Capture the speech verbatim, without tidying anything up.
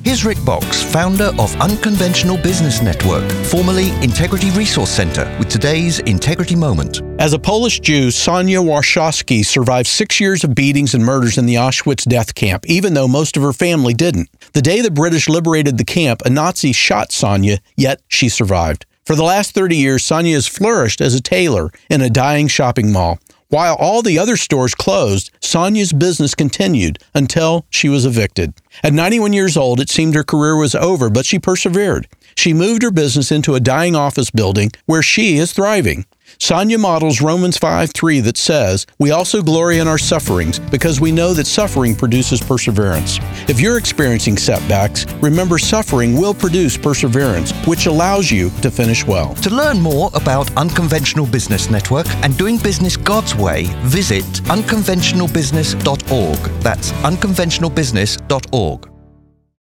Here's Rick Box, founder of Unconventional Business Network, formerly Integrity Resource Center, with today's Integrity Moment. As a Polish Jew, Sonia Warshawski survived six years of beatings and murders in the Auschwitz death camp, even though most of her family didn't. The day the British liberated the camp, a Nazi shot Sonia, yet she survived. For the last thirty years, Sonia has flourished as a tailor in a dying shopping mall. While all the other stores closed, Sonia's business continued until she was evicted. At ninety-one years old, it seemed her career was over, but she persevered. She moved her business into a dying office building where she is thriving. Sonia models Romans five three that says, "We also glory in our sufferings because we know that suffering produces perseverance." If you're experiencing setbacks, remember suffering will produce perseverance, which allows you to finish well. To learn more about Unconventional Business Network and doing business God's way, visit unconventional business dot org. That's unconventional business dot org.